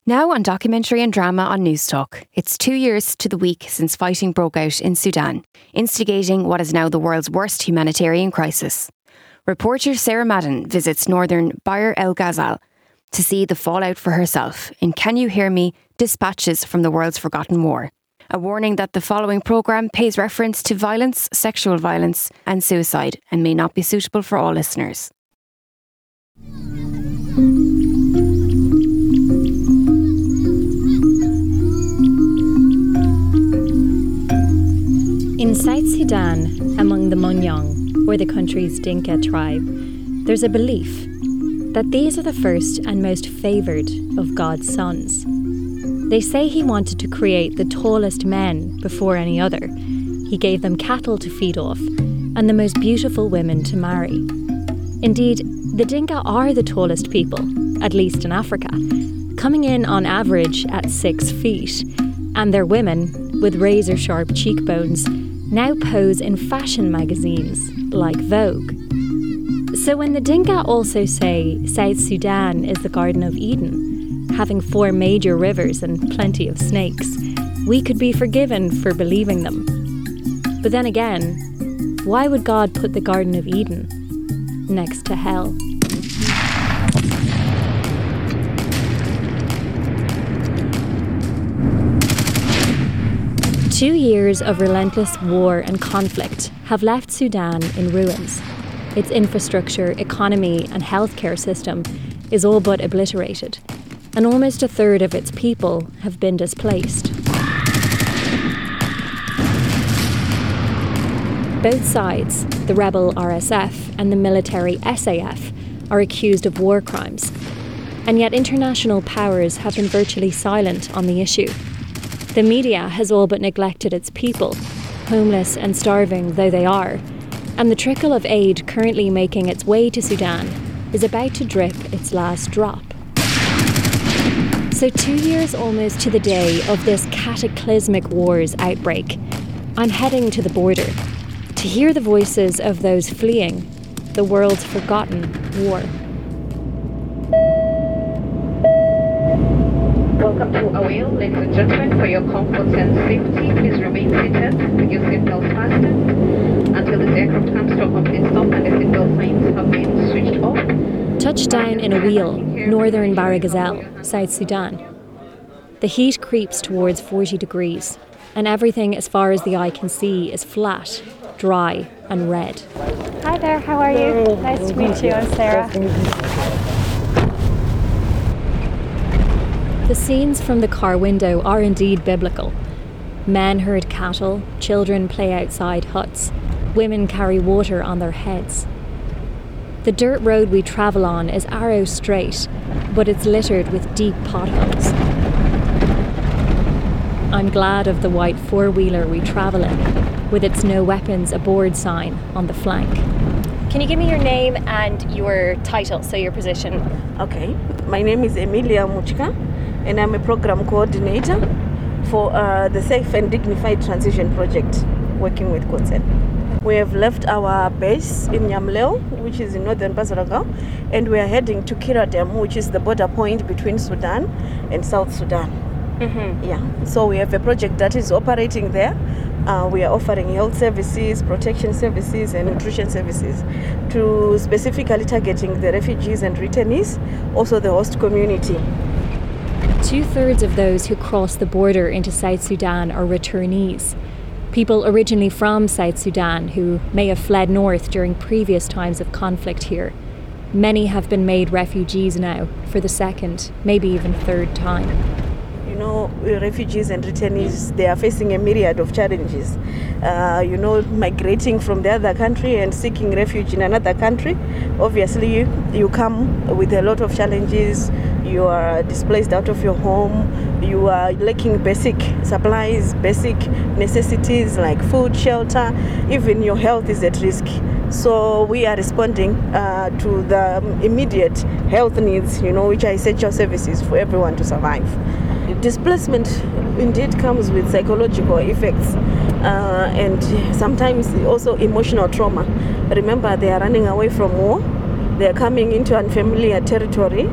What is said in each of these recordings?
Now on documentary and drama on Newstalk. It's 2 years to the week since fighting broke out in Sudan, instigating what is now the world's worst humanitarian crisis. Reporter Sarah Madden visits northern Bahr el Ghazal to see the fallout for herself in Can You Hear Me? Dispatches from the World's Forgotten War. A warning that the following programme pays reference to violence, sexual violence and suicide and may not be suitable for all listeners. In South Sudan, among the Munyang, or the country's Dinka tribe, there's a belief that these are the first and most favoured of God's sons. They say he wanted to create the tallest men before any other. He gave them cattle to feed off and the most beautiful women to marry. Indeed, the Dinka are the tallest people, at least in Africa, coming in on average at 6 feet, and their women, with razor-sharp cheekbones, now pose in fashion magazines like Vogue. So when the Dinka also say South Sudan is the Garden of Eden, having 4 major rivers and plenty of snakes, we could be forgiven for believing them. But then again, why would God put the Garden of Eden next to hell? Two years of relentless war and conflict have left Sudan in ruins. Its infrastructure, economy and healthcare system is all but obliterated, and almost a third of its people have been displaced. Both sides, the rebel RSF and the military SAF, are accused of war crimes, and yet international powers have been virtually silent on the issue. The media has all but neglected its people, homeless and starving though they are, and the trickle of aid currently making its way to Sudan is about to drip its last drop. So 2 years almost to the day of this cataclysmic war's outbreak, I'm heading to the border to hear the voices of those fleeing the world's forgotten war. Welcome to Awil, ladies and gentlemen. For your comfort and safety, please remain seated with your seatbelts fastened until this aircraft comes to a complete stop and the seatbelt signs have been switched off. Touchdown in Awil, northern Bahr el Ghazal, South Sudan. The heat creeps towards 40 degrees, and everything as far as the eye can see is flat, dry and red. Hi there, how are you? Nice to meet you, I'm Sarah. The scenes from the car window are indeed biblical. Men herd cattle, children play outside huts, women carry water on their heads. The dirt road we travel on is arrow straight, but it's littered with deep potholes. I'm glad of the white four-wheeler we travel in, with its no weapons aboard sign on the flank. Can you give me your name and your title, so your position? Okay, my name is Emilia Muchka, and I'm a program coordinator for the Safe and Dignified Transition Project, working with COTSEN. We have left our base in Nyamleo, which is in northern Bahr el Ghazal, and we are heading to Kiradem, which is the border point between Sudan and South Sudan. Mm-hmm. Yeah, so we have a project that is operating there. We are offering health services, protection services and nutrition services to specifically targeting the refugees and returnees, also the host community. 2/3 of those who cross the border into South Sudan are returnees. People originally from South Sudan who may have fled north during previous times of conflict here. Many have been made refugees now for the second, maybe even third time. You know, refugees and returnees, they are facing a myriad of challenges. Migrating from the other country and seeking refuge in another country. Obviously, you come with a lot of challenges. You are displaced out of your home. You are lacking basic supplies, basic necessities like food, shelter. Even your health is at risk. So we are responding to the immediate health needs, which are essential services for everyone to survive. Displacement indeed comes with psychological effects and sometimes also emotional trauma. Remember, they are running away from war. They are coming into unfamiliar territory.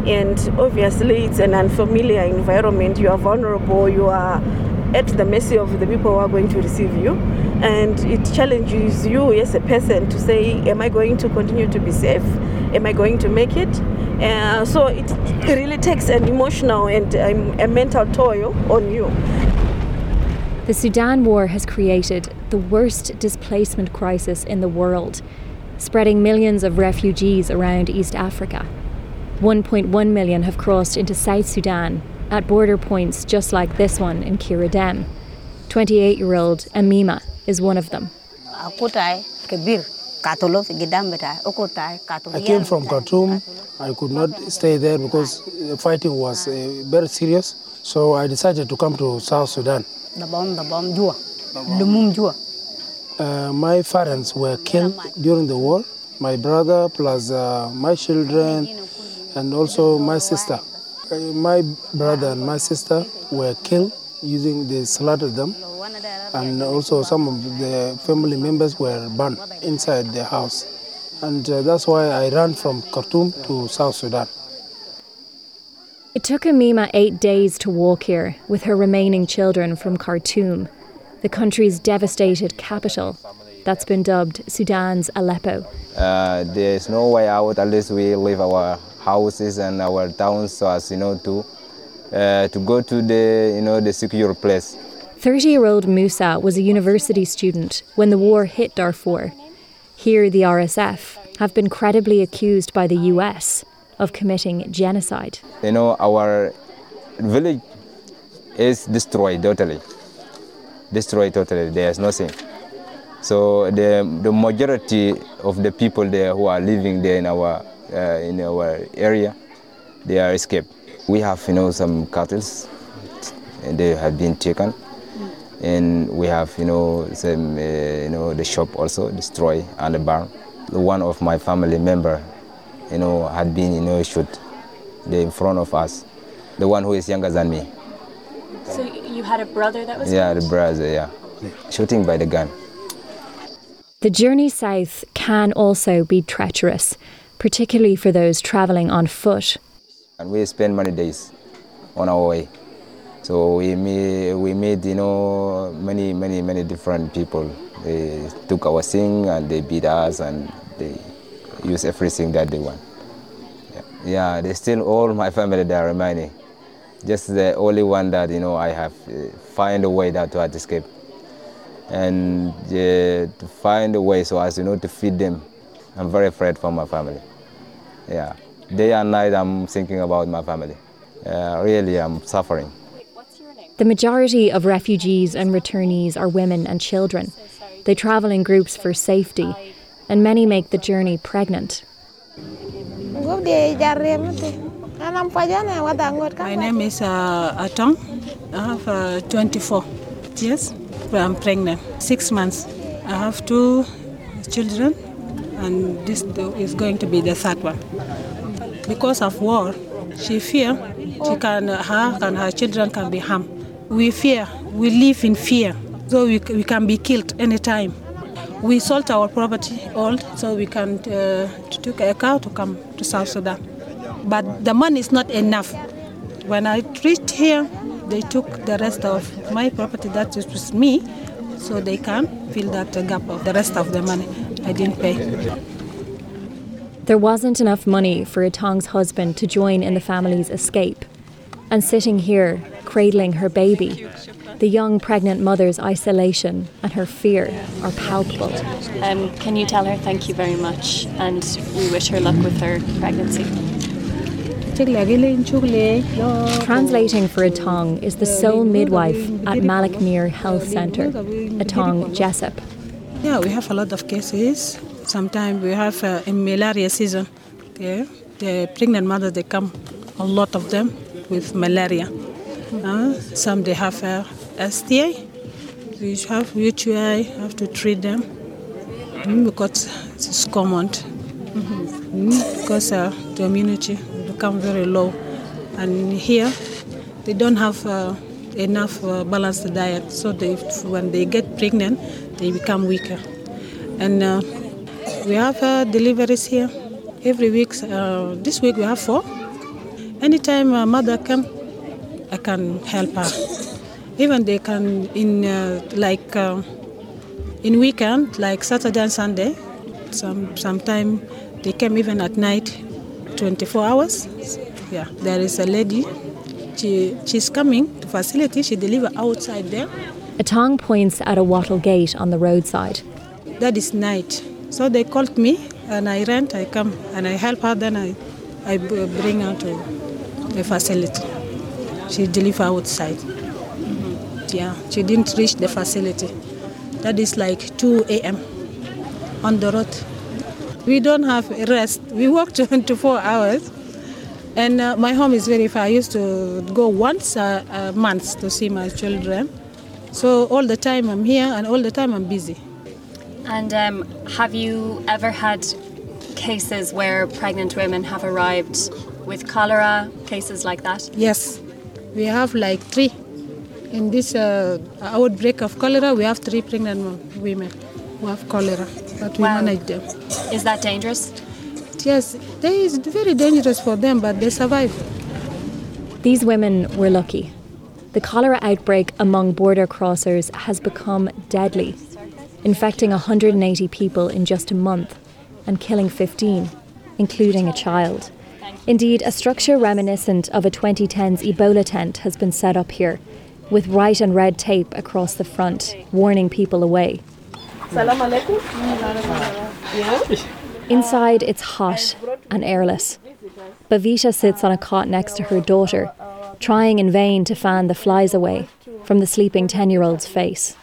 And obviously it's an unfamiliar environment. You are vulnerable, you are at the mercy of the people who are going to receive you, and it challenges you as a person to say, am I going to continue to be safe? Am I going to make it? So it really takes an emotional and a mental toll on you. The Sudan war has created the worst displacement crisis in the world, spreading millions of refugees around East Africa. 1.1 million have crossed into South Sudan at border points just like this one in Kiradem. 28-year-old Amima is one of them. I came from Khartoum. I could not stay there because the fighting was very serious. So I decided to come to South Sudan. My parents were killed during the war. My brother plus my children and also my sister. My brother and my sister were killed they slaughtered them. And also some of the family members were burned inside the house. And that's why I ran from Khartoum to South Sudan. It took Amima 8 days to walk here with her remaining children from Khartoum, the country's devastated capital that's been dubbed Sudan's Aleppo. There's no way out unless we leave our houses and our towns so as to go to the secure place. 30-year-old Musa was a university student when the war hit Darfur. Here the RSF have been credibly accused by the US of committing genocide. Our village is destroyed totally. There's nothing. So the majority of the people there who are living there in our area, they are escaped. We have some cattle, and they have been taken, and we have some the shop also destroyed and the barn. One of my family member, had been shot there in front of us. The one who is younger than me. So you had a brother that was shot? The brother, shooting by the gun. The journey south can also be treacherous, particularly for those travelling on foot. And we spend many days on our way. So we meet many different people. They took our thing and they beat us and they use everything that they want. Yeah, they still all my family that are remaining. Just the only one that I have find a way that to escape. And to find a way so as to feed them. I'm very afraid for my family. Yeah, day and night I'm thinking about my family. Really, I'm suffering. What's your name? The majority of refugees and returnees are women and children. They travel in groups for safety, and many make the journey pregnant. My name is Atong. I have 24 years. I'm pregnant, 6 months. I have 2 children, and this is going to be the 3rd one. Because of war, she fear her and her children can be harmed. We fear, we live in fear, so we can be killed anytime. We sold our property all so we can took a car to come to South Sudan. But the money is not enough. When I reached here, they took the rest of my property that is with me, so they can fill that gap of the rest of the money I didn't pay. There wasn't enough money for Atong's husband to join in the family's escape. And sitting here, cradling her baby, the young pregnant mother's isolation and her fear are palpable. Can you tell her thank you very much and we wish her luck with her pregnancy? Translating for Atong is the sole midwife at Malakmere Health Centre, Atong Jessup. Yeah, we have a lot of cases. Sometimes we have a malaria season. Okay? The pregnant mothers, they come, a lot of them, with malaria. Some they have STI, which have UTI, have to treat them because it's common. Because the immunity become very low, and here they don't have enough balanced diet, so when they get pregnant they become weaker. And we have deliveries here every week. This week we have 4, Anytime a mother comes, I can help her. Even they can in weekend, like Saturday and Sunday. Sometime they came even at night, 24 hours. Yeah, there is a lady. She's coming to facility. She deliver outside there. Atong points at a wattle gate on the roadside. That is night. So they called me, and I come, and I help her. Then I bring her to the facility. She deliver outside. Yeah, she didn't reach the facility. That is like 2 a.m. on the road. We don't have rest. We work 24 hours. And my home is very far. I used to go once a month to see my children. So all the time I'm here and all the time I'm busy. And have you ever had cases where pregnant women have arrived with cholera, cases like that? Yes, we have like 3. In this outbreak of cholera, we have 3 pregnant women who have cholera, but we manage them. Is that dangerous? Yes, it is very dangerous for them, but they survive. These women were lucky. The cholera outbreak among border crossers has become deadly, infecting 180 people in just a month and killing 15, including a child. Indeed, a structure reminiscent of a 2010s Ebola tent has been set up here, with white and red tape across the front, warning people away. Salam alaikum. Inside, it's hot and airless. Bavita sits on a cot next to her daughter, trying in vain to fan the flies away from the sleeping 10-year-old's face.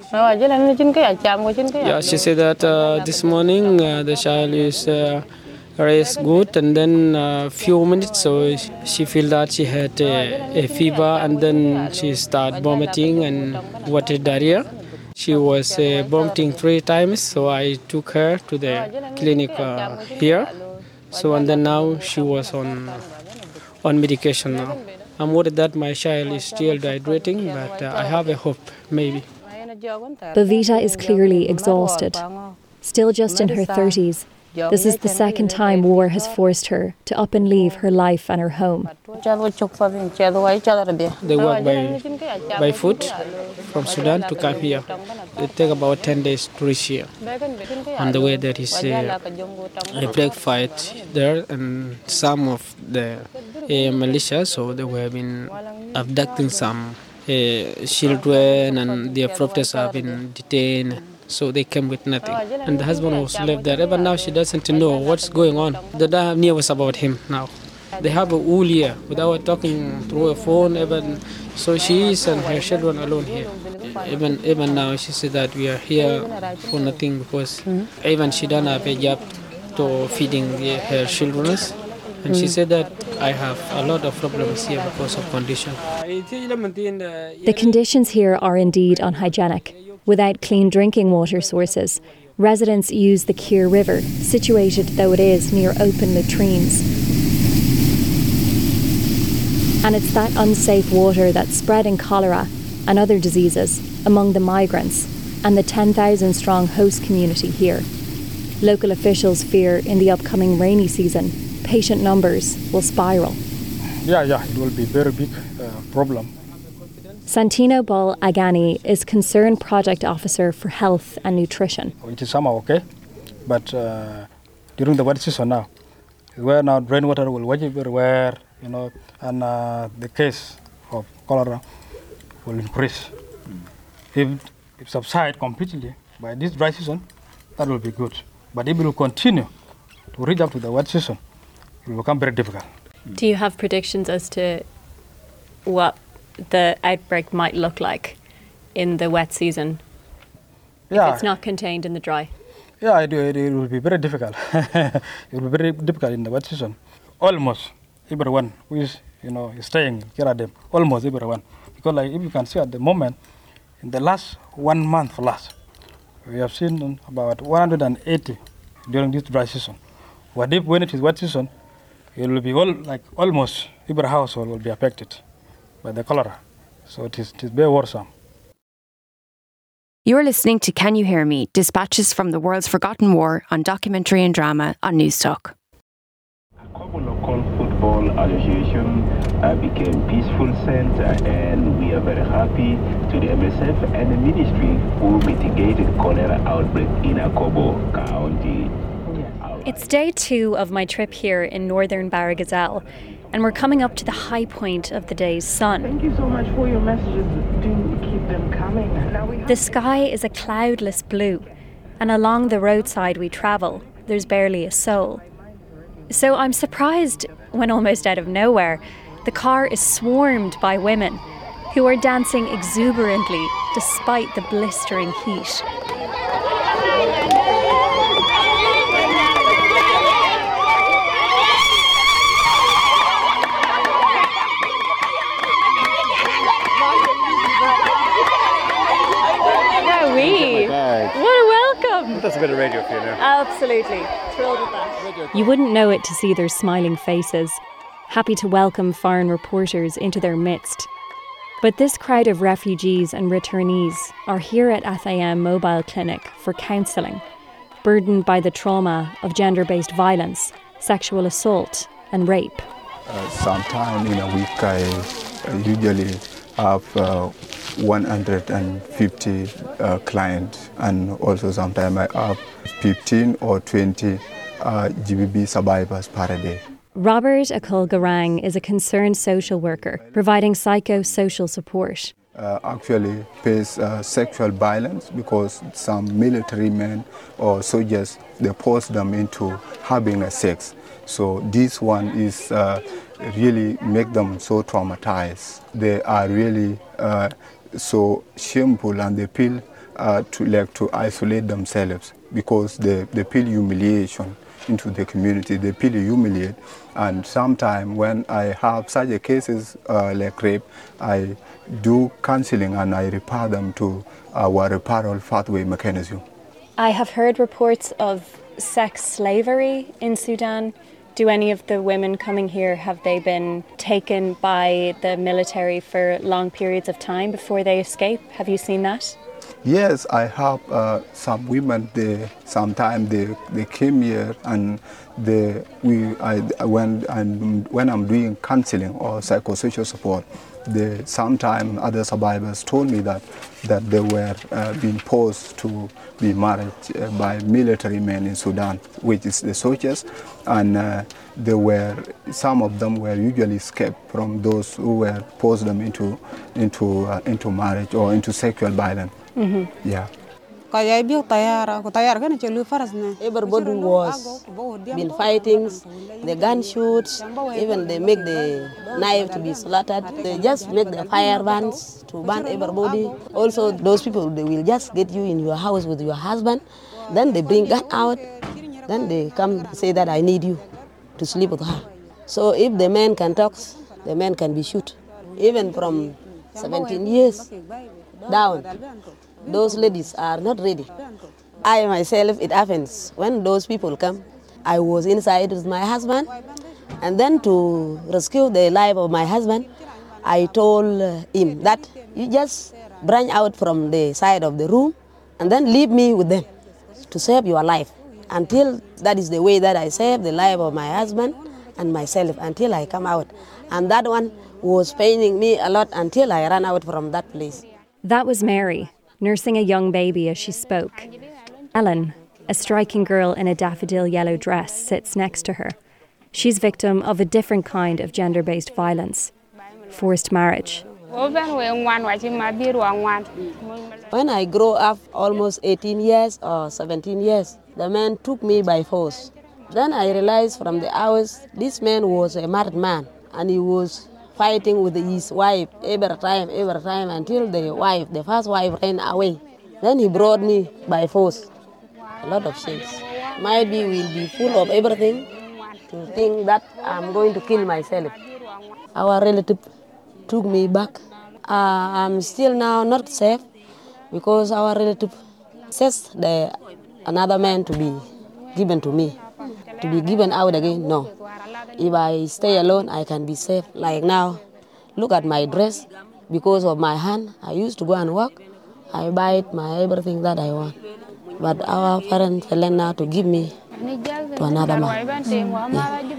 Yeah, she said that this morning the child is raised good, and then a few minutes so she feel that she had a fever, and then she started vomiting and water diarrhea. She was vomiting 3 times, so I took her to the clinic here. So and then now she was on medication now. I'm worried that my child is still dehydrating, but I have a hope, maybe. Bavita is clearly exhausted. Still just in her 30s, this is the second time war has forced her to up and leave her life and her home. They work by foot from Sudan to come here. It takes about 10 days to reach here. On the way there is a black fight there, and some of the militia, so they have been abducting some children, and their prophets have been detained. So they came with nothing. And the husband was left there. Even now she doesn't know what's going on. They don't have news about him now. They have a whole year without talking through a phone. Even so she is and her children alone here. Even now she said that we are here for nothing, because even she don't have a job to feeding her children. And she said that I have a lot of problems here because of condition. The conditions here are indeed unhygienic. Without clean drinking water sources, residents use the Keir River, situated though it is near open latrines. And it's that unsafe water that's spreading cholera and other diseases among the migrants and the 10,000 strong host community here. Local officials fear in the upcoming rainy season, patient numbers will spiral. Yeah, it will be a very big problem. Santino Bol Agani is Concerned Project Officer for Health and Nutrition. It is somehow okay, but during the wet season now, where now rainwater will wash everywhere, and the case of cholera will increase. If it subsides completely by this dry season, that will be good. But if it will continue to reach up to the wet season, it will become very difficult. Do you have predictions as to what the outbreak might look like in the wet season if it's not contained in the dry? Yeah, I do. It will be very difficult. It will be very difficult in the wet season. Almost everyone who is staying in Kiradem, almost everyone. Because if you can see at the moment, in the last 1 month we have seen about 180 during this dry season. What if when it is wet season, it will be almost every household will be affected by the cholera. So it is very worrisome. You're listening to Can You Hear Me? Dispatches from the World's Forgotten War on Documentary and Drama on Newstalk. A couple of calls Football Association became peaceful center, and we are very happy to the MSF and the ministry who mitigated cholera outbreak in Akobo County. It's day 2 of my trip here in northern Barragazal, and we're coming up to the high point of the day's sun. Thank you so much for your messages. Do keep them coming. The sky is a cloudless blue, and along the roadside we travel, there's barely a soul. So I'm surprised when, almost out of nowhere, the car is swarmed by women who are dancing exuberantly despite the blistering heat. That's a bit of radio for you now. Absolutely. Thrilled with that. You wouldn't know it to see their smiling faces, happy to welcome foreign reporters into their midst. But this crowd of refugees and returnees are here at Athayam Mobile Clinic for counselling, burdened by the trauma of gender-based violence, sexual assault and rape. Sometime in a week I usually have 150 clients, and also sometimes I have 15 or 20 GBV survivors per day. Robert Akul Garang is a concerned social worker providing psychosocial support. Actually face sexual violence because some military men or soldiers, they force them into having a sex. So this one is really make them so traumatized. They are really so shameful, and they feel to isolate themselves because they feel humiliation into the community. They feel humiliated, and sometimes when I have such a cases like rape, I do counseling and I refer them to our referral pathway mechanism. I have heard reports of sex slavery in Sudan. Do any of the women coming here, have they been taken by the military for long periods of time before they escape? Have you seen that? Yes, I have some women. Sometimes they came here, and when I'm doing counseling or psychosocial support, sometimes other survivors told me that they were being forced to be married by military men in Sudan, which is the soldiers, and some of them were usually escaped from those who were forced them into marriage or into sexual violence. Mm-hmm. Yeah. Everybody was been fighting, the gun shoots, even they make the knife to be slaughtered. They just make the fire burns to burn everybody. Also, those people, they will just get you in your house with your husband, then they bring gun out, then they come say that I need you to sleep with her. So if the man can talk, the man can be shoot. Even from 17 years down. Those ladies are not ready. I myself, it happens. When those people come, I was inside with my husband, and then to rescue the life of my husband, I told him that you just branch out from the side of the room and then leave me with them to save your life. Until that is the way that I save the life of my husband and myself until I come out. And that one was paining me a lot until I ran out from that place. That was Mary, nursing a young baby as she spoke. Ellen, a striking girl in a daffodil yellow dress, sits next to her. She's victim of a different kind of gender-based violence, forced marriage. When I grew up, almost 18 years or 17 years, the man took me by force. Then I realized from the hours, this man was a married man, and he was fighting with his wife every time, until the first wife ran away. Then he brought me by force. A lot of things. Maybe we'll be full of everything to think that I'm going to kill myself. Our relative took me back. I'm still now not safe because our relative says another man to be given to me, to be given out again. No. If I stay alone, I can be safe. Like now, look at my dress. Because of my hand, I used to go and work. I buy everything that I want. But our parents learn now to give me to another man. Yeah.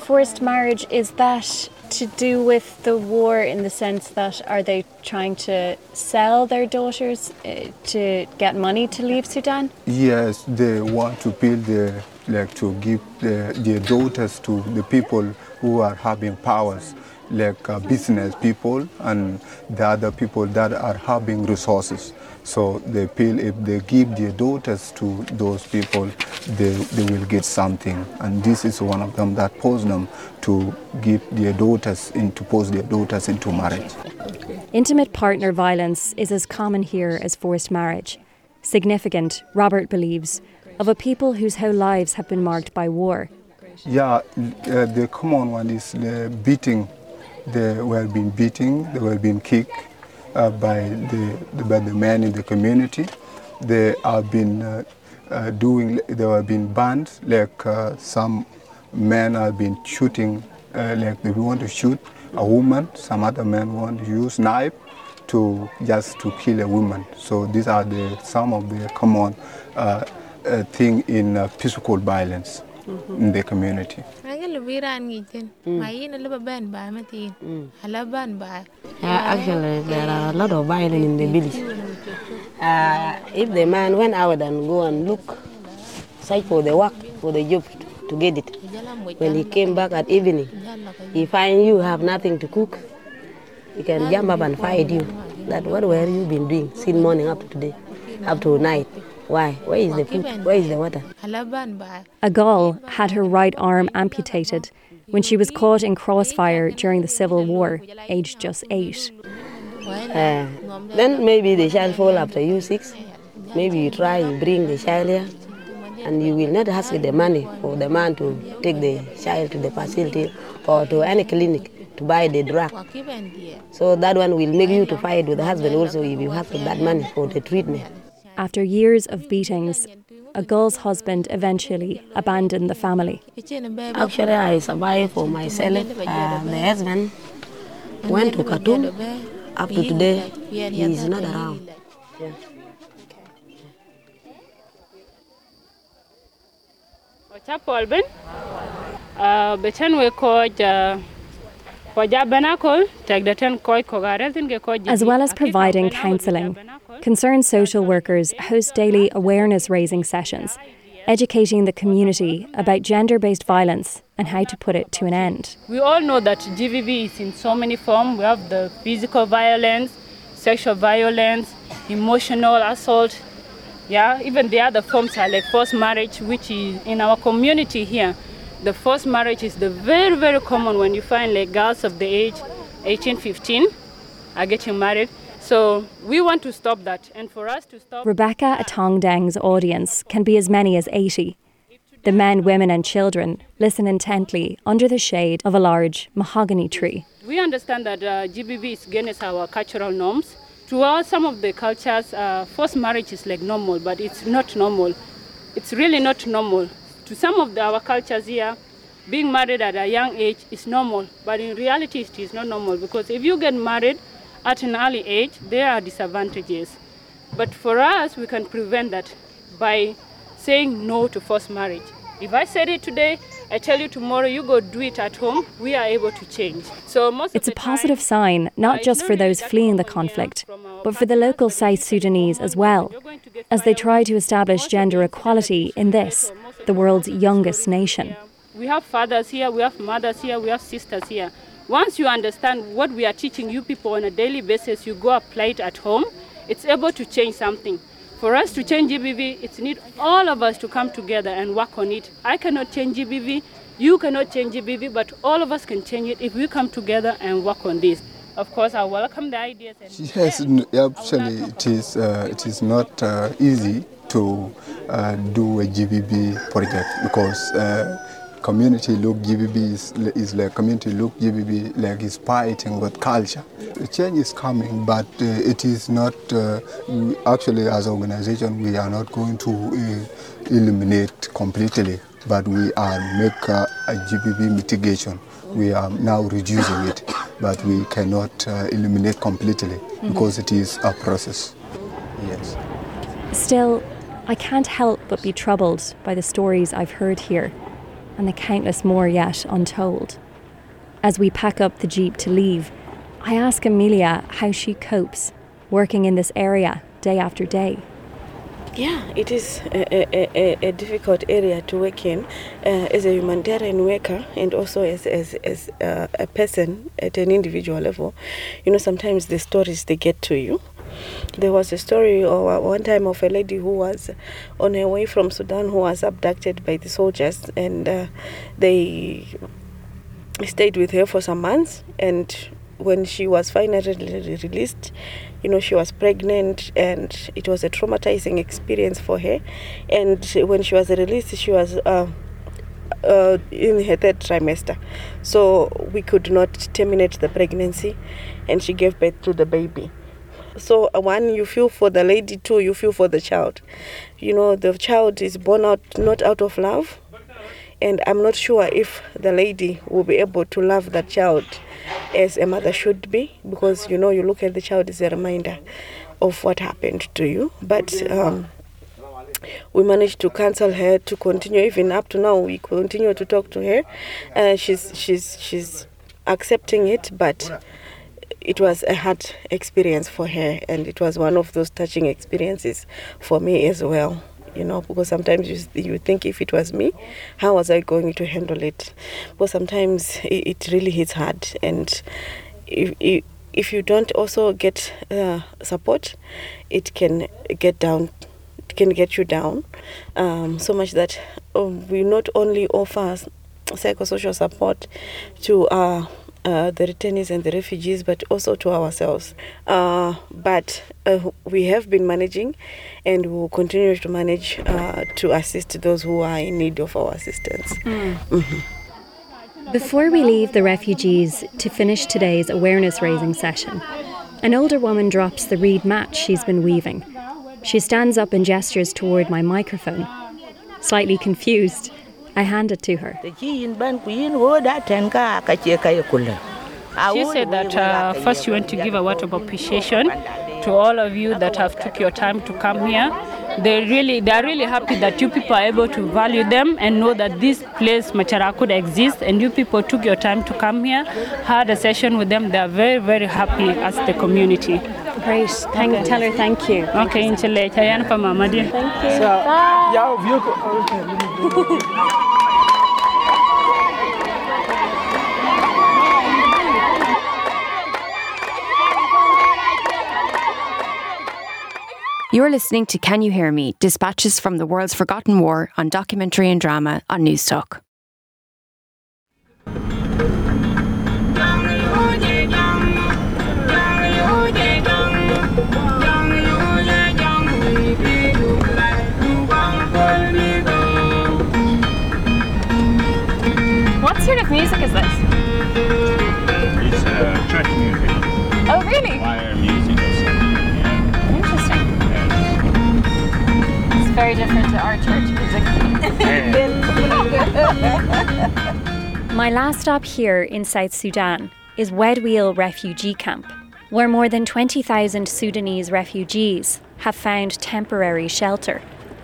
forced marriage, is that to do with the war in the sense that are they trying to sell their daughters to get money to leave Sudan? Yes, they want to build to give their daughters to the people who are having powers, like business people and the other people that are having resources. So they feel if they give their daughters to those people, they will get something. And this is one of them that forced them to give their daughters force their daughters into marriage. Intimate partner violence is as common here as forced marriage. Significant, Robert believes, of a people whose whole lives have been marked by war. Yeah, the common one is the beating. They were being beaten, they were being kicked by the men in the community. They have been they have been banned, like some men have been shooting, like they want to shoot a woman, some other men want to use knife to kill a woman. So these are some of the common thing in physical violence in the community. Actually, there are a lot of violence in the village. If the man went out and go and look, search for the work, for the job to get it, when he came back at evening, he find you have nothing to cook, he can jump up and fight you. That what were you been doing since morning up to today, up to night? Why? Where is the food? Where is the water? Agal had her right arm amputated when she was caught in crossfire during the Civil War, aged just 8. Then maybe the child fall after you 6. Maybe you try, you bring the child here, and you will not ask the money for the man to take the child to the facility or to any clinic to buy the drug. So that one will make you to fight with the husband also if you have that money for the treatment. After years of beatings, Agal's husband eventually abandoned the family. Actually, I survived for myself. The husband went to Khartoum. Up to today, he is not around. Yeah. As well as providing counselling, concerned social workers host daily awareness-raising sessions, educating the community about gender-based violence and how to put it to an end. We all know that GBV is in so many forms. We have the physical violence, sexual violence, emotional assault. Yeah, even the other forms are like forced marriage, which is in our community here. The forced marriage is the very, very common when you find like girls of the age 18, 15 are getting married. So we want to stop that. And for us to stop... Rebecca Atongdeng's audience can be as many as 80. The men, women and children listen intently under the shade of a large mahogany tree. We understand that GBV is against our cultural norms. To some of the cultures, forced marriage is like normal, but it's not normal. It's really not normal. To some of our cultures here, being married at a young age is normal, but in reality it is not normal, because if you get married at an early age, there are disadvantages. But for us, we can prevent that by saying no to forced marriage. If I said it today, I tell you tomorrow, you go do it at home, we are able to change. So it's a positive sign, not just for those fleeing the conflict, but for the local South Sudanese as well, as they try to establish gender equality in this, the world's youngest nation. We have fathers here, we have mothers here, we have sisters here. Once you understand what we are teaching you people on a daily basis, you go apply it at home, it's able to change something. For us to change GBV, it needs all of us to come together and work on it. I cannot change GBV, you cannot change GBV, but all of us can change it if we come together and work on this. Of course, I welcome the ideas. Yes, actually, it is not easy to do a GBV project, because community look GBV is like community look GBV like is fighting with culture. The change is coming, but it is not actually, as an organization, we are not going to eliminate completely, but we are make a GBV mitigation. We are now reducing it, but we cannot eliminate completely because it is a process. Yes. Still, I can't help but be troubled by the stories I've heard here. and the countless more yet untold. As we pack up the jeep to leave, I ask Amelia how she copes working in this area day after day. Yeah, it is a difficult area to work in as a humanitarian worker and also as a person at an individual level. You know, sometimes the stories, they get to you. There was a story one time of a lady who was on her way from Sudan who was abducted by the soldiers, and they stayed with her for some months, and when she was finally released, you know, she was pregnant, and it was a traumatizing experience for her. And when she was released, she was in her third trimester, so we could not terminate the pregnancy, and she gave birth to the baby. So one, you feel for the lady, two, you feel for the child. You know, the child is born out not out of love, and I'm not sure if the lady will be able to love that child as a mother should be, because, you know, you look at the child as a reminder of what happened to you. But we managed to counsel her to continue. Even up to now, we continue to talk to her. She's accepting it, but it was a hard experience for her, and it was one of those touching experiences for me as well. You know, because sometimes you think, if it was me, how was I going to handle it? But sometimes it really hits hard, and if you don't also get support, it can get down. It can get you down so much that we not only offer psychosocial support to the returnees and the refugees, but also to ourselves. But we have been managing, and we will continue to manage to assist those who are in need of our assistance. Before we leave the refugees to finish today's awareness-raising session, an older woman drops the reed mat she's been weaving. She stands up and gestures toward my microphone. Slightly confused, I hand it to her. She said that first she wants to give a word of appreciation to all of you that have took your time to come here. They're really happy that you people are able to value them and know that this place, Macharakuda, exists, and you people took your time to come here, had a session with them. They are very, very happy as the community. Great. Tell her thank you. Okay, Inchele. Thank you. Bye. You're listening to Can You Hear Me? Dispatches from the World's Forgotten War on Documentary and Drama on Newstalk. What sort of music is this? It's church music. Oh, really? Choir music or something. Yeah. Interesting. It's very different to our church music. My last stop here in South Sudan is Wedweel refugee camp, where more than 20,000 Sudanese refugees have found temporary shelter.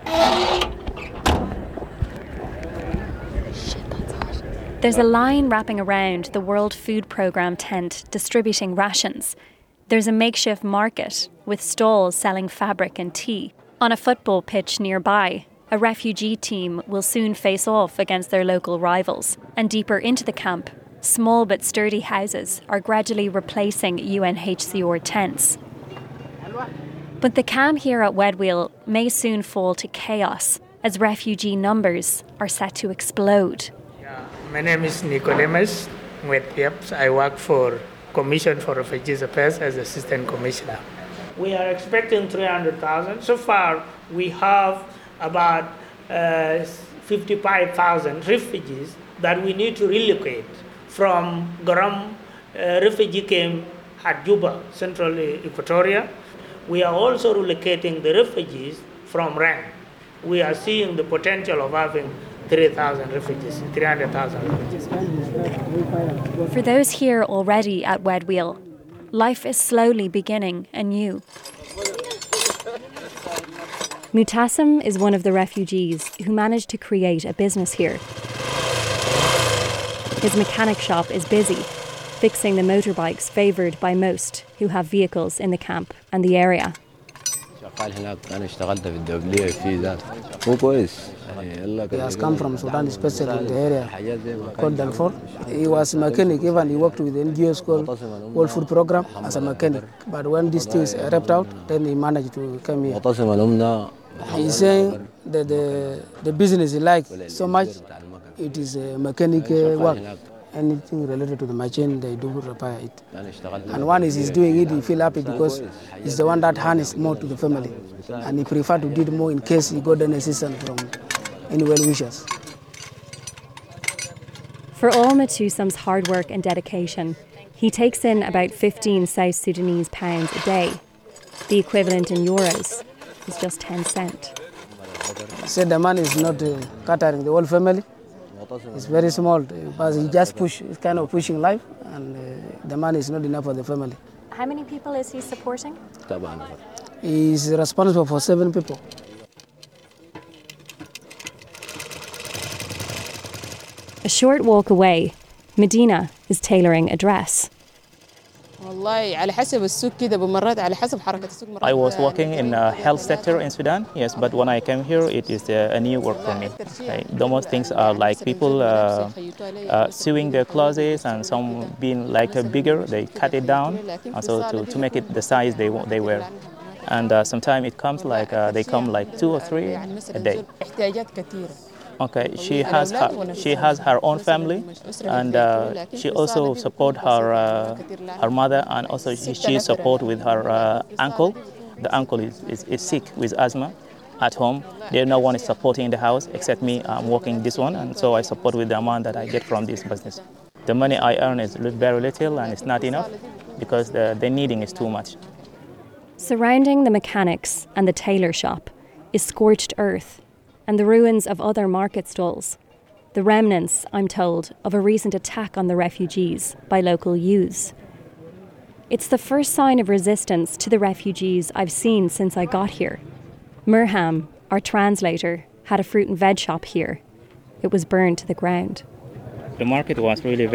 There's a line wrapping around the World Food Programme tent distributing rations. There's a makeshift market with stalls selling fabric and tea. On a football pitch nearby, a refugee team will soon face off against their local rivals. And deeper into the camp, small but sturdy houses are gradually replacing UNHCR tents. But the camp here at Wedweel may soon fall to chaos as refugee numbers are set to explode. My name is Nicodemus Nwetpiaps. I work for Commission for Refugees Affairs as Assistant Commissioner. We are expecting 300,000. So far, we have about 55,000 refugees that we need to relocate from Garam refugee camp at Juba, Central Equatoria. We are also relocating the refugees from Rang. We are seeing the potential of having 3,000 refugees, 300,000 refugees. For those here already at Wedweel, life is slowly beginning anew. Mutassim is one of the refugees who managed to create a business here. His mechanic shop is busy, fixing the motorbikes favoured by most who have vehicles in the camp and the area. He has come from Sudan, especially in the area called Darfur. He was a mechanic, even he worked with the NGOs called World Food Program as a mechanic. But when these things ripped out, then he managed to come here. He's saying that the business he likes so much, it is a mechanic work. Anything related to the machine, they do repair it. And one is he's doing it, he feel happy because he's the one that hands more to the family. And he prefer to do it more in case he got an assistance from any well-wishers. For all Matusum's hard work and dedication, he takes in about 15 South Sudanese pounds a day. The equivalent in euros is just 10 cents. He said the man is not catering the whole family. It's very small, but he just he's kind of pushing life, and the money is not enough for the family. How many people is he supporting? He's responsible for 7 people. A short walk away, Medina is tailoring a dress. I was working in the health sector in Sudan, yes, but when I came here, it is a new work for me. The most things are like people sewing their clothes, and some being like bigger, they cut it down, also to make it the size they wear. And sometimes it comes like, they come like 2 or 3 a day. Okay, she has her own family, and she also support her mother, and also she support with her uncle. The uncle is sick with asthma at home. There no one is supporting the house except me. I'm working this one, and so I support with the amount that I get from this business. The money I earn is very little, and it's not enough because the needing is too much. Surrounding the mechanics and the tailor shop is scorched earth and the ruins of other market stalls, the remnants, I'm told, of a recent attack on the refugees by local youths. It's the first sign of resistance to the refugees I've seen since I got here. Murham, our translator, had a fruit and veg shop here. It was burned to the ground. The market was really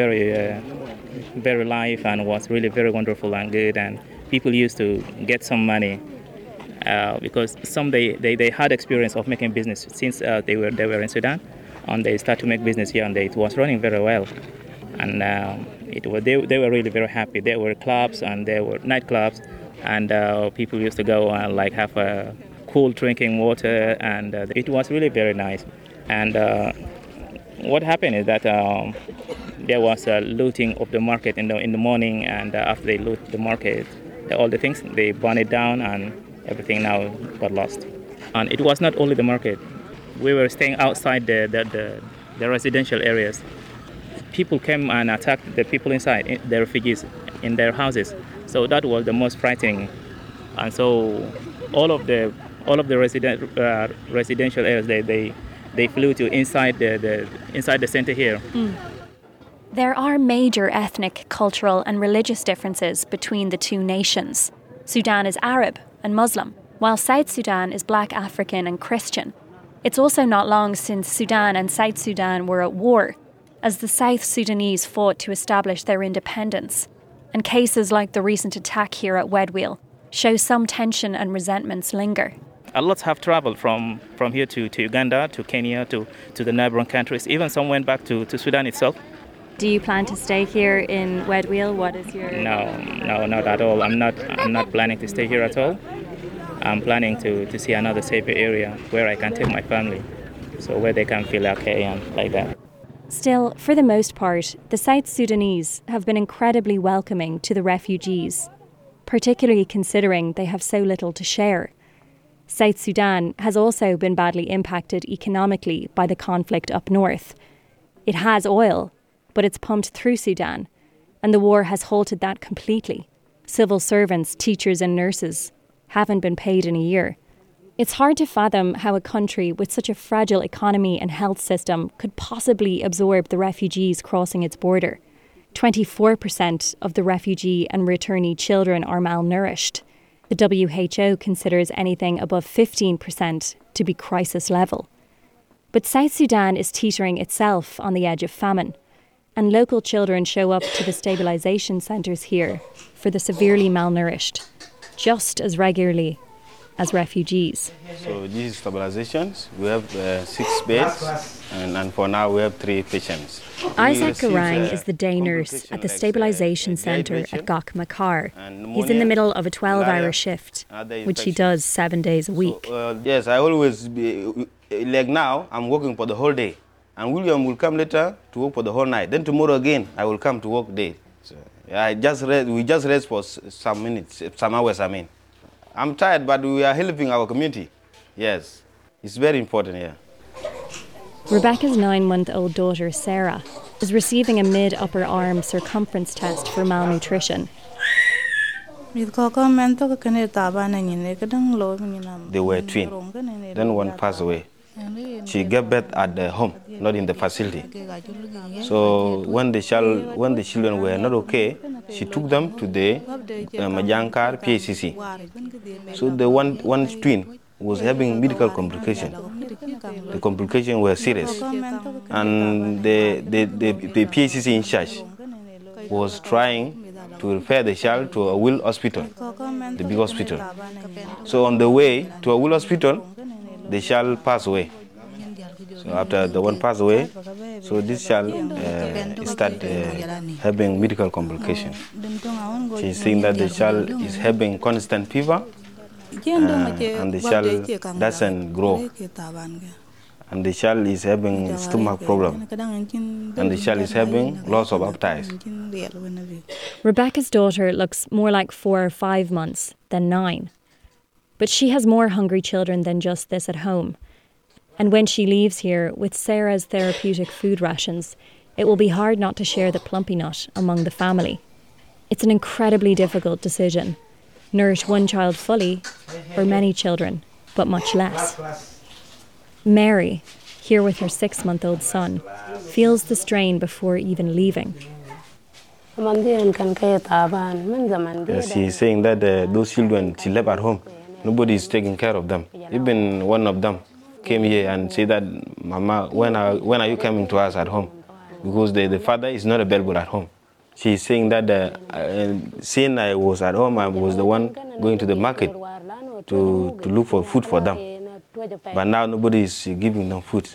very live and was really very wonderful and good, and people used to get some money. Because some they had experience of making business since they were in Sudan, and they started to make business here, and it was running very well, and they were really very happy. There were clubs and there were nightclubs, and people used to go and like have cool drinking water, and it was really very nice. And what happened is that there was a looting of the market in the morning, and after they loot the market, all the things they burn it down, and everything now got lost. And it was not only the market. We were staying outside the residential areas. People came and attacked the people inside, the refugees, in their houses. So that was the most frightening. And so all of the residential areas, they flew to inside the center here. There are major ethnic, cultural and religious differences between the two nations. Sudan is Arab and Muslim, while South Sudan is Black African and Christian. It's also not long since Sudan and South Sudan were at war, as the South Sudanese fought to establish their independence. And cases like the recent attack here at Wedwheel show some tension and resentments linger. A lot have traveled from here to Uganda, to Kenya, to the neighboring countries. Even some went back to Sudan itself. Do you plan to stay here in Wedwheel? What is your... No, not at all. I'm not planning to stay here at all. I'm planning to see another safer area where I can take my family, so where they can feel okay and like that. Still, for the most part, the South Sudanese have been incredibly welcoming to the refugees, particularly considering they have so little to share. South Sudan has also been badly impacted economically by the conflict up north. It has oil, but it's pumped through Sudan, and the war has halted that completely. Civil servants, teachers and nurses haven't been paid in a year. It's hard to fathom how a country with such a fragile economy and health system could possibly absorb the refugees crossing its border. 24% of the refugee and returnee children are malnourished. The WHO considers anything above 15% to be crisis level. But South Sudan is teetering itself on the edge of famine. and local children show up to the stabilisation centres here for the severely malnourished, just as regularly as refugees. So this is stabilizations. We have 6 beds, and for now we have 3 patients. Isaac Garang is the day nurse at the stabilisation centre at Gok Makar. He's in the middle of a 12-hour shift, which he does 7 days a week. So, yes, I always be, like now, I'm working for the whole day. And William will come later to work for the whole night. Then tomorrow again, I will come to work day. So we just rest for some minutes, some hours, I mean. I'm tired, but we are helping our community. Yes, it's very important here. Rebecca's 9-month-old daughter, Sarah, is receiving a mid-upper arm circumference test for malnutrition. They were twins. Then one passed away. She gave birth at the home, not in the facility. So when the children were not okay, she took them to the Majankar PACC. So the one twin was having medical complication. The complications were serious, and the PACC in charge was trying to refer the child to a Will Hospital, the big hospital. So on the way to a Will Hospital, the child passed away. So after the one passed away, so this child started having medical complications. She's saying that the child is having constant fever, and the child doesn't grow. And the child is having stomach problem, and the child is having loss of appetite. Rebecca's daughter looks more like 4 or 5 months than 9. But she has more hungry children than just this at home. And when she leaves here with Sarah's therapeutic food rations, it will be hard not to share the plumpy nut among the family. It's an incredibly difficult decision. Nourish one child fully, or many children, but much less. Mary, here with her 6-month-old son, feels the strain before even leaving. She's saying that those children she left at home, nobody is taking care of them. Even one of them came here and said that, Mama, when are you coming to us at home? Because the father is not available at home. She's saying that since I was at home, I was the one going to the market to look for food for them. But now nobody is giving them food.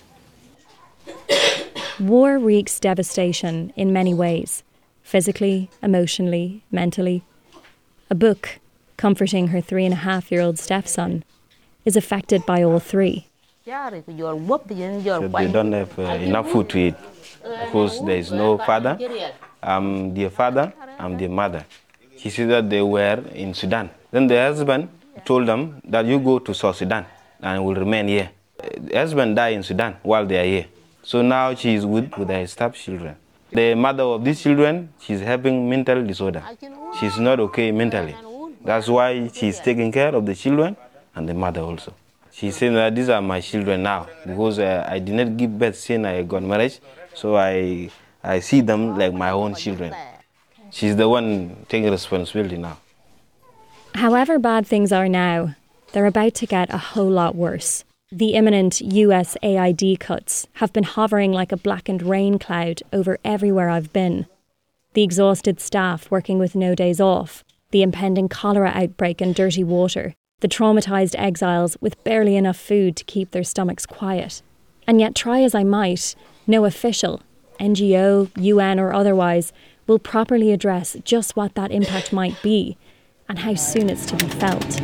War wreaks devastation in many ways. Physically, emotionally, mentally. A book, comforting her 3.5-year-old stepson, is affected by all 3. So they don't have enough food to eat because there is no father. I'm their father, I'm their mother. She said that they were in Sudan. Then the husband told them that you go to South Sudan and will remain here. The husband died in Sudan while they are here. So now she is with her stepchildren. The mother of these children, she's having mental disorder. She's not okay mentally. That's why she's taking care of the children and the mother also. She's saying that these are my children now because I did not give birth since I got married. So I see them like my own children. She's the one taking responsibility now. However bad things are now, they're about to get a whole lot worse. The imminent USAID cuts have been hovering like a blackened rain cloud over everywhere I've been. The exhausted staff working with no days off, the impending cholera outbreak and dirty water, the traumatised exiles with barely enough food to keep their stomachs quiet. And yet, try as I might, no official, NGO, UN or otherwise, will properly address just what that impact might be and how soon it's to be felt.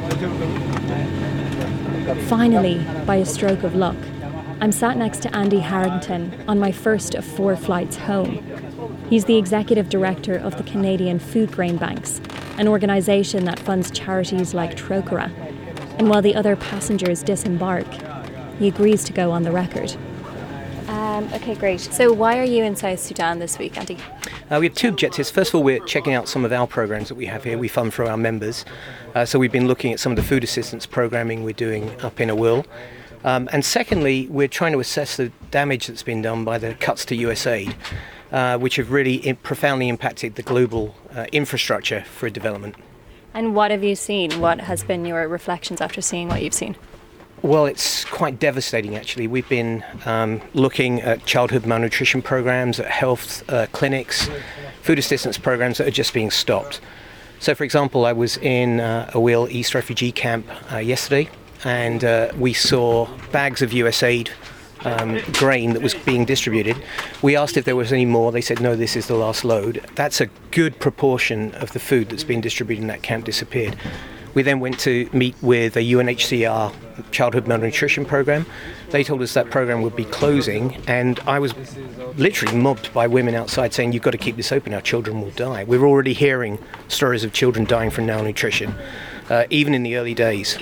Finally, by a stroke of luck, I'm sat next to Andy Harrington on my first of 4 flights home. He's the executive director of the Canadian Food Grain Banks, an organisation that funds charities like Trocora. And while the other passengers disembark, he agrees to go on the record. Okay, great. So why are you in South Sudan this week, Andy? We have 2 objectives. First of all, we're checking out some of our programs that we have here. We fund for our members. So we've been looking at some of the food assistance programming we're doing up in Awil. And secondly, we're trying to assess the damage that's been done by the cuts to USAID, which have really profoundly impacted the global infrastructure for development. And what have you seen? What has been your reflections after seeing what you've seen? Well, it's quite devastating, actually. We've been looking at childhood malnutrition programs, at health clinics, food assistance programs that are just being stopped. So, for example, I was in Awil East Refugee Camp yesterday, and we saw bags of USAID grain that was being distributed. We asked if there was any more. They said, no, this is the last load. That's a good proportion of the food that's being distributed in that camp disappeared. We then went to meet with a UNHCR childhood malnutrition program. They told us that program would be closing, and I was literally mobbed by women outside saying, you've got to keep this open, our children will die. We're already hearing stories of children dying from malnutrition, even in the early days.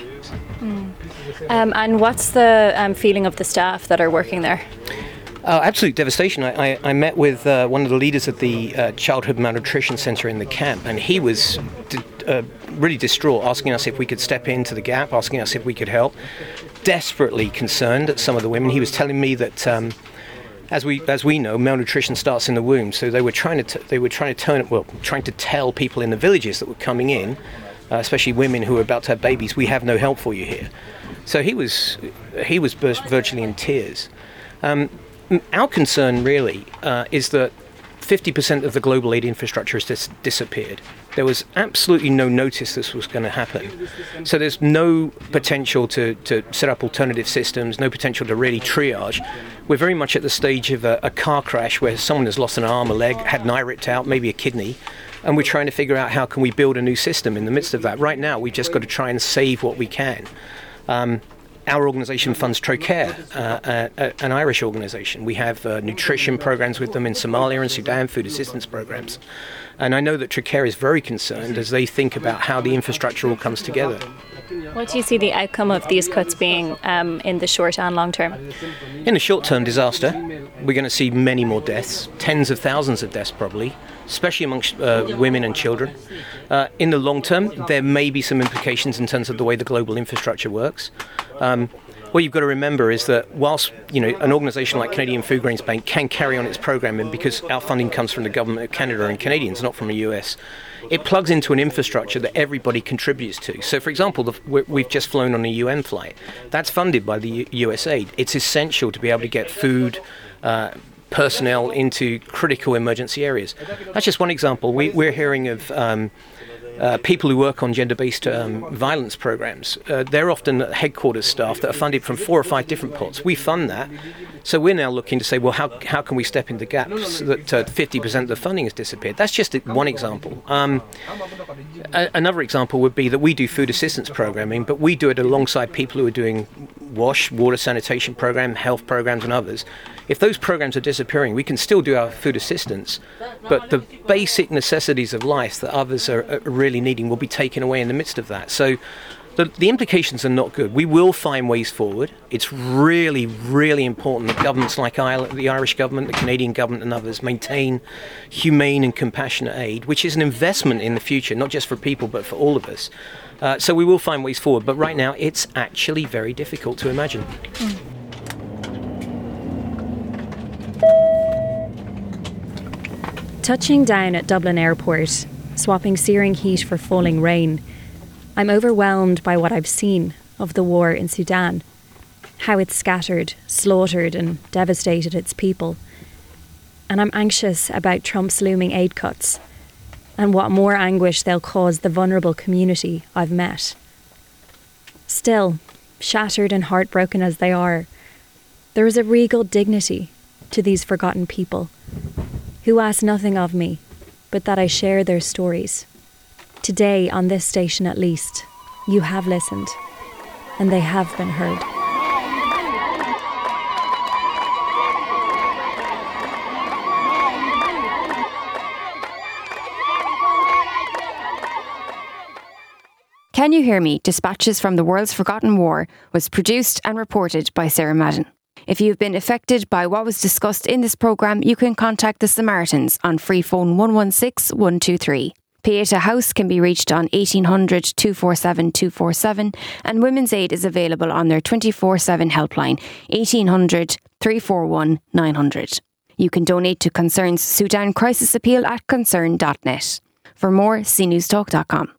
And what's the feeling of the staff that are working there? Absolute devastation. I met with one of the leaders of the Childhood Malnutrition Centre in the camp, and he was really distraught, asking us if we could step into the gap, asking us if we could help. Desperately concerned at some of the women. He was telling me that, as we know, malnutrition starts in the womb. So they were trying to tell people in the villages that were coming in, especially women who were about to have babies, we have no help for you here. So he was virtually in tears. Our concern really is that 50% of the global aid infrastructure has just disappeared. There was absolutely no notice this was going to happen. So there's no potential to set up alternative systems, no potential to really triage. We're very much at the stage of a car crash where someone has lost an arm, a leg, had an eye ripped out, maybe a kidney, and we're trying to figure out how can we build a new system in the midst of that. Right now, we've just got to try and save what we can. Our organisation funds Trocare, an Irish organisation. We have nutrition programs with them in Somalia and Sudan, food assistance programs. And I know that Trocare is very concerned as they think about how the infrastructure all comes together. What do you see the outcome of these cuts being in the short and long term? In the short term, disaster. We're going to see many more deaths, tens of thousands of deaths probably, especially amongst women and children. In the long term, there may be some implications in terms of the way the global infrastructure works. What you've got to remember is that whilst an organisation like Canadian Food Grains Bank can carry on its programming because our funding comes from the government of Canada and Canadians, not from the US, it plugs into an infrastructure that everybody contributes to. So, for example, we've just flown on a UN flight. That's funded by the USAID. It's essential to be able to get food, personnel into critical emergency areas. That's just one example. We're hearing of people who work on gender-based violence programs. They're often headquarters staff that are funded from 4 or 5 different pots. We fund that. So we're now looking to say, well, how can we step in the gaps that 50% of the funding has disappeared? That's just one example. Another example would be that we do food assistance programming, but we do it alongside people who are doing WASH, water sanitation program, health programs and others. If those programs are disappearing, we can still do our food assistance, but the basic necessities of life that others are really needing will be taken away in the midst of that. So the implications are not good. We will find ways forward. It's really, really important that governments like Ireland, the Irish government, the Canadian government and others maintain humane and compassionate aid, which is an investment in the future, not just for people, but for all of us. So we will find ways forward. But right now, it's actually very difficult to imagine. Touching down at Dublin Airport, swapping searing heat for falling rain, I'm overwhelmed by what I've seen of the war in Sudan, how it's scattered, slaughtered and devastated its people. And I'm anxious about Trump's looming aid cuts and what more anguish they'll cause the vulnerable community I've met. Still, shattered and heartbroken as they are, there is a regal dignity to these forgotten people who ask nothing of me but that I share their stories. Today, on this station at least, you have listened, and they have been heard. Can You Hear Me? Dispatches from the World's Forgotten War was produced and reported by Sarah Madden. If you've been affected by what was discussed in this programme, you can contact the Samaritans on free phone 116 123. Pieta House can be reached on 1800 247 247 and Women's Aid is available on their 24/7 helpline 1800 341 900. You can donate to Concern's Sudan Crisis Appeal at concern.net. For more, see newstalk.com.